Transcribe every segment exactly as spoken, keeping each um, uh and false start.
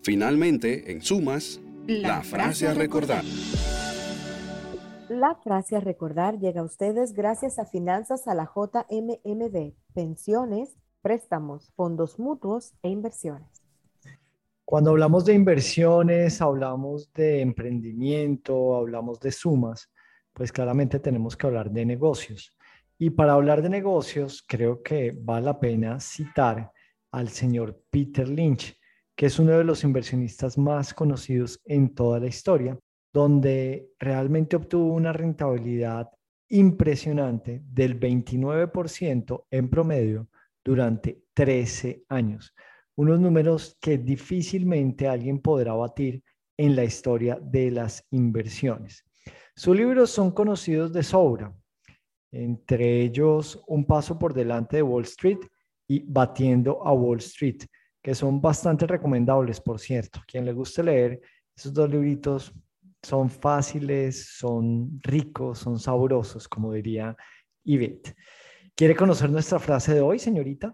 Finalmente, en sumas, la, la frase a recordar. La frase a recordar llega a ustedes gracias a Finanzas a la J M M D, pensiones, préstamos, fondos mutuos e inversiones. Cuando hablamos de inversiones, hablamos de emprendimiento, hablamos de sumas, pues claramente tenemos que hablar de negocios. Y para hablar de negocios, creo que vale la pena citar al señor Peter Lynch, que es uno de los inversionistas más conocidos en toda la historia, donde realmente obtuvo una rentabilidad impresionante del veintinueve por ciento en promedio durante trece años. Unos números que difícilmente alguien podrá batir en la historia de las inversiones. Sus libros son conocidos de sobra, entre ellos Un paso por delante de Wall Street y Batiendo a Wall Street, que son bastante recomendables, por cierto. Quien le guste leer, esos dos libritos son fáciles, son ricos, son sabrosos, como diría Ivette. ¿Quiere conocer nuestra frase de hoy, señorita?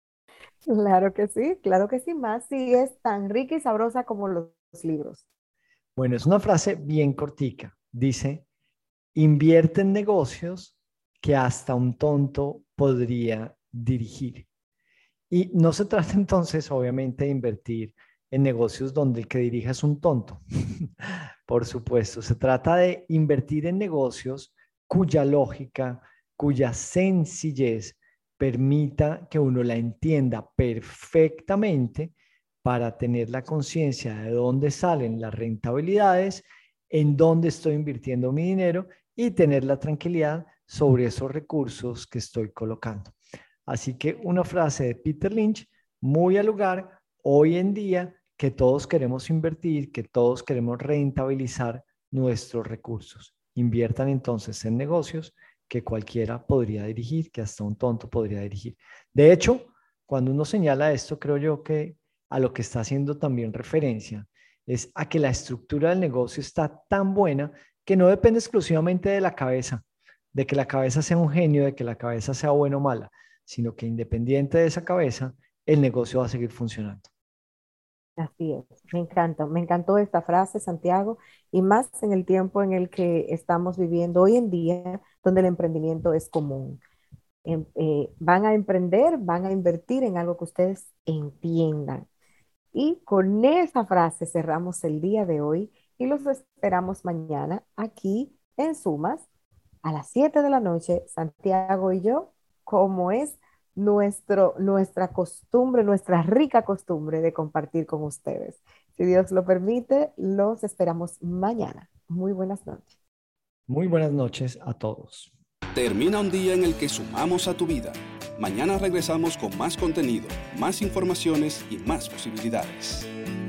Claro que sí, claro que sí, más si es tan rica y sabrosa como los libros. Bueno, es una frase bien cortica. Dice, invierte en negocios que hasta un tonto podría dirigir. Y no se trata entonces, obviamente, de invertir en negocios donde el que dirija es un tonto. Por supuesto, se trata de invertir en negocios cuya lógica, cuya sencillez permita que uno la entienda perfectamente para tener la conciencia de dónde salen las rentabilidades, en dónde estoy invirtiendo mi dinero y tener la tranquilidad sobre esos recursos que estoy colocando. Así que una frase de Peter Lynch muy al lugar hoy en día, que todos queremos invertir, que todos queremos rentabilizar nuestros recursos. Inviertan entonces en negocios que cualquiera podría dirigir, que hasta un tonto podría dirigir. De hecho, cuando uno señala esto, creo yo que a lo que está haciendo también referencia es a que la estructura del negocio está tan buena que no depende exclusivamente de la cabeza, de que la cabeza sea un genio, de que la cabeza sea buena o mala, sino que independiente de esa cabeza, el negocio va a seguir funcionando. Así es, me encanta, me encantó esta frase, Santiago, y más en el tiempo en el que estamos viviendo hoy en día, donde el emprendimiento es común. Em, eh, van a emprender, van a invertir en algo que ustedes entiendan. Y con esa frase cerramos el día de hoy y los esperamos mañana aquí en Sumas a las siete de la noche, Santiago y yo, como es nuestro, nuestra costumbre, nuestra rica costumbre de compartir con ustedes. Si Dios lo permite, los esperamos mañana. Muy buenas noches. Muy buenas noches a todos. Termina un día en el que sumamos a tu vida. Mañana regresamos con más contenido, más informaciones y más posibilidades.